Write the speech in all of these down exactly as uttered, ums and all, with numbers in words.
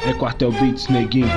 É Quartel Beats, neguinho.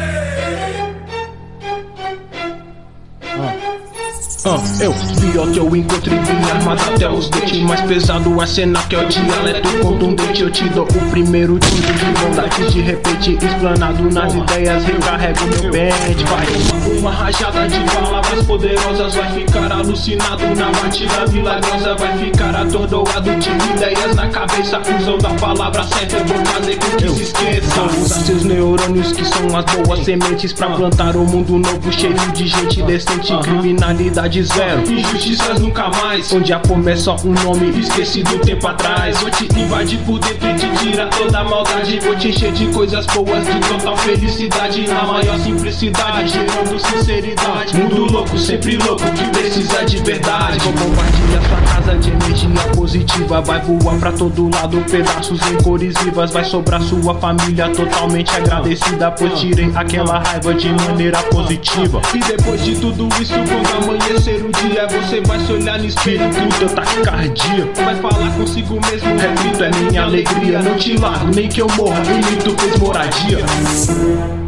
Ah, eu, Biota, eu encontro e vim armado até os dentes. Mais pesado a cena que é o dialeto contundente. Eu te dou o primeiro tiro de bondade. De repente, explanado nas ideias, recarrego meu pente. Vai uma, uma rajada de palavras poderosas. Vai ficar alucinado na batida milagrosa. Vai ficar atordoado de ideias na cabeça. Usando a palavra certa, eu vou fazer com que eu se esqueça. Usar seus neurônios que são as boas sementes pra plantar um mundo novo cheio de gente decente. Criminalidade zero, injustiças nunca mais. Onde a fome é só um nome esquecido tempo atrás. Vou te invadir por dentro e te tirar toda a maldade. Vou te encher de coisas boas, de total felicidade. Na maior simplicidade, gerando sinceridade. Mundo louco, sempre louco, que precisa de verdade. Vou compartilhar sua casa de energia positiva. Vai voar pra todo lado, pedaços em cores vivas. Vai sobrar sua família totalmente agradecida, pois tirei aquela raiva de maneira positiva. E depois de tudo isso, quando amanhecer o dia, você vai se olhar no espelho com teu taquicardia. Vai falar consigo mesmo, repito, é minha alegria. Não te largo, nem que eu morra, em mim tu fez moradia.